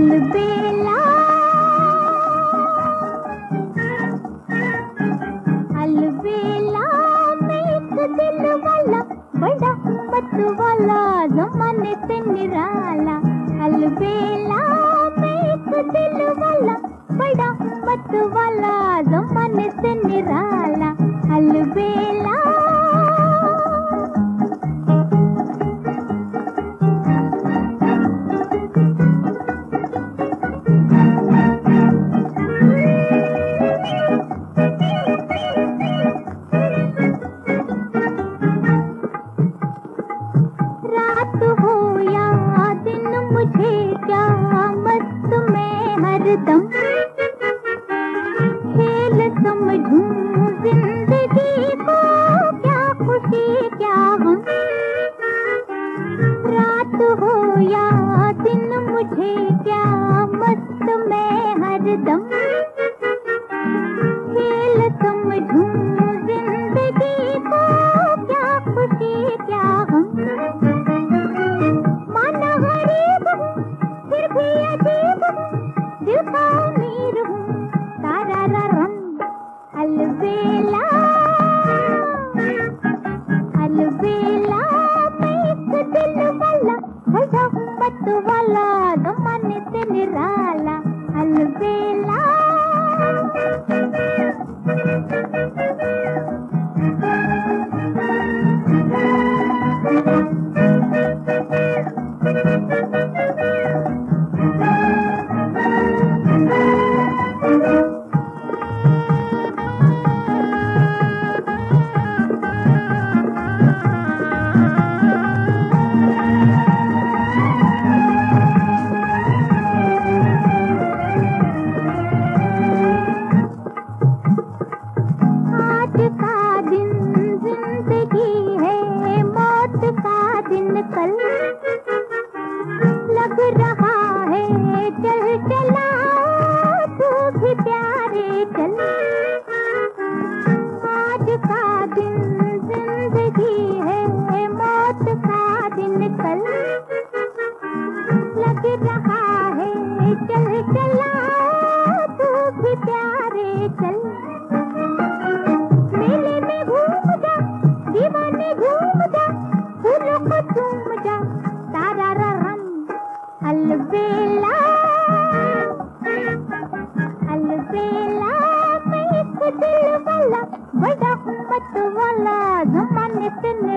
अलबेला अलबेला मैं एक दिल वाला, बड़ा मत वाला, जमाने से निराला। अलबेला मैं एक दिल वाला, बड़ा मत वाला, जमाने से निराला। अलबेला रात हो या दिन मुझे क्या, मस्त में हरदम खेल समझूं जिंदगी को, क्या खुशी क्या गम। रात हो या दिन मुझे क्या, मस्त में हरदम खेल समझूं जिंदगी को, क्या खुशी क्या गम। माना गरीब हूँ फिर भी अजीब हूँ, दिल का अमीर हूँ तारारारम। अलबेला अलबेला मैं एक दिल वाला, बड़ा मत वाला, जमाने से निराला। अलबेला आज का दिन जिंदगी है, मौत का दिन कल, लग रहा है चल चला तू भी प्यारे चल। आज का दिन जिंदगी है, मौत का दिन कल, लग रहा है चल चला तू भी प्यारे चल। मेले में घूम जा, दीवाने घूम जा, फूलों को चूम जा तारारारम। अलबेला अलबेला मैं एक दिल वाला, बड़ा मत वाला, जमाने से